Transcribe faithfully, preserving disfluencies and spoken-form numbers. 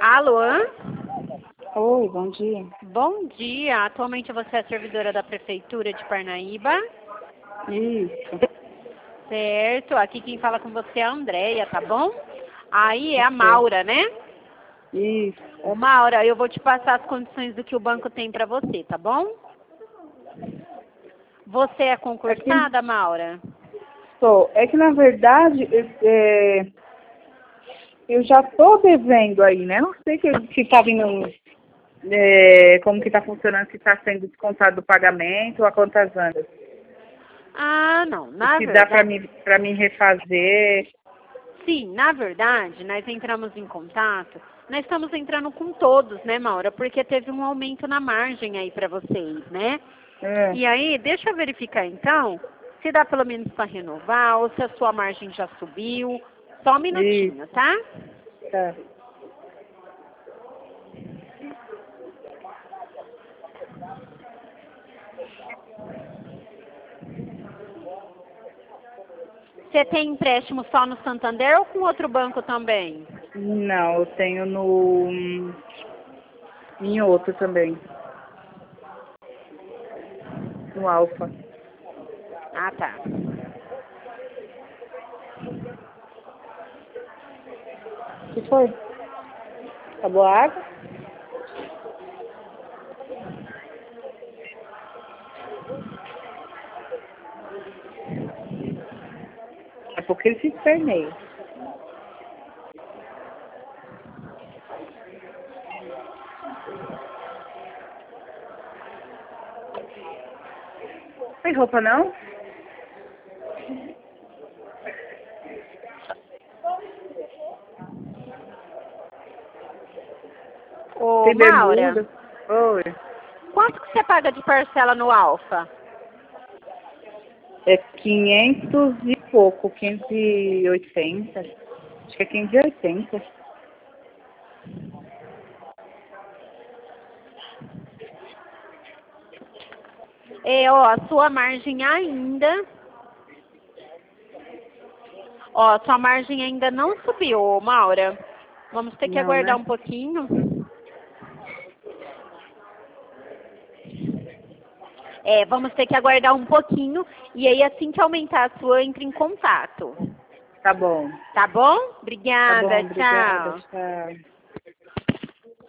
Alô? Oi, bom dia. Bom dia. Atualmente você é servidora da Prefeitura de Parnaíba? Isso. Certo. Aqui quem fala com você é a Andréia, tá bom? Aí é a Ok. Maura, né? Isso. Ô, Maura, eu vou te passar as condições do que o banco tem pra você, tá bom? Você é É que concursada, Maura? sou. É que na verdade eu, é, eu já tô devendo aí, né? Não sei que, que tá vindo, é, como que tá funcionando, se tá sendo descontado do pagamento ou a quantas anos. Ah, não. E Na se dá pra verdade, mim, pra mim refazer. sim, na verdade, nós entramos em contato. Nós estamos entrando com todos, né, Maura? Porque teve um aumento na margem aí pra vocês, né? É, E aí, deixa eu verificar então, se dá pelo menos para renovar ou se a sua margem já subiu. Só um isso, minutinho, tá? tá. Você tem empréstimo só no Santander ou com outro banco também? Não, eu tenho no em outro também, no Alfa. Ah, tá. O que foi? Acabou a água? É porque ele se esperneia. Tem roupa não? Ô, Tem Maura, bermuda? Oi. quanto que você paga de parcela no Alfa? É quinhentos e pouco, quinhentos e oitenta. Acho que é quinhentos e oitenta. É, ó, a sua margem ainda... Ó, sua margem ainda não subiu, ô, Maura. Vamos ter que Não, aguardar né? um pouquinho. É, vamos ter que aguardar um pouquinho e aí assim que aumentar a sua, entre em contato. Tá bom. Tá bom? Tá bom, Obrigada, obrigada, tchau. tchau.